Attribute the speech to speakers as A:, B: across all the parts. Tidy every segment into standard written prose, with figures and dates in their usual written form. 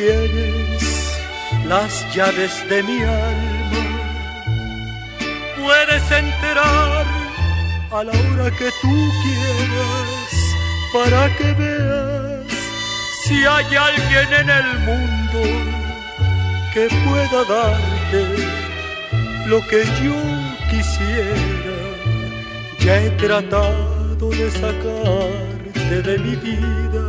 A: tienes las llaves de mi alma. Puedes entrar a la hora que tú quieras para que veas si hay alguien en el mundo que pueda darte lo que yo quisiera. Ya he tratado de sacarte de mi vida.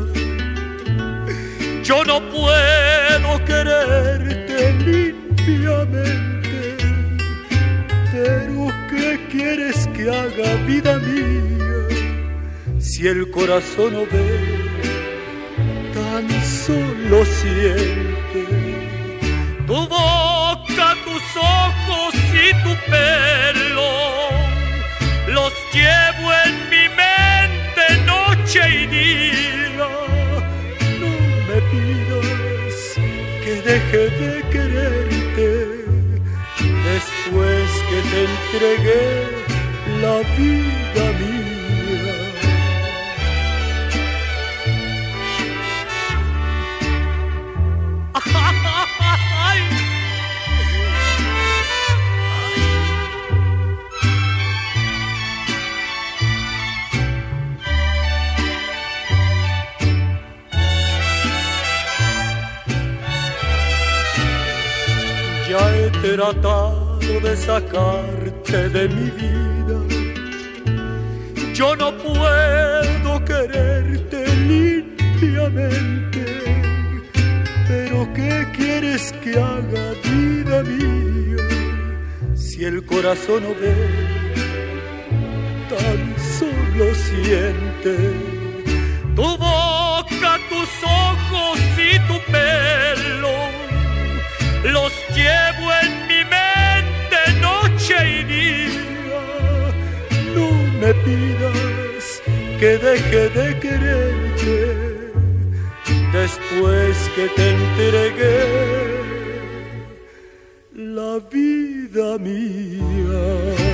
A: Yo no puedo quererte limpiamente, pero ¿qué quieres que haga, vida mía? Si el corazón no ve, tan solo siente. Tu boca, tus ojos y tu pelo los llevo en mi mente noche y día. No me pidas que deje de quererte después que te entregué la vida mía. Ya he tratado de sacarte de mi vida. Yo no puedo quererte limpiamente, pero ¿qué quieres que haga, vida mía? Si el corazón no ve, tan solo siente. Tu boca, tus ojos y tu pelo los llevo en mi mente noche y día. No me pidas que deje de quererte después que te entregué la vida mía.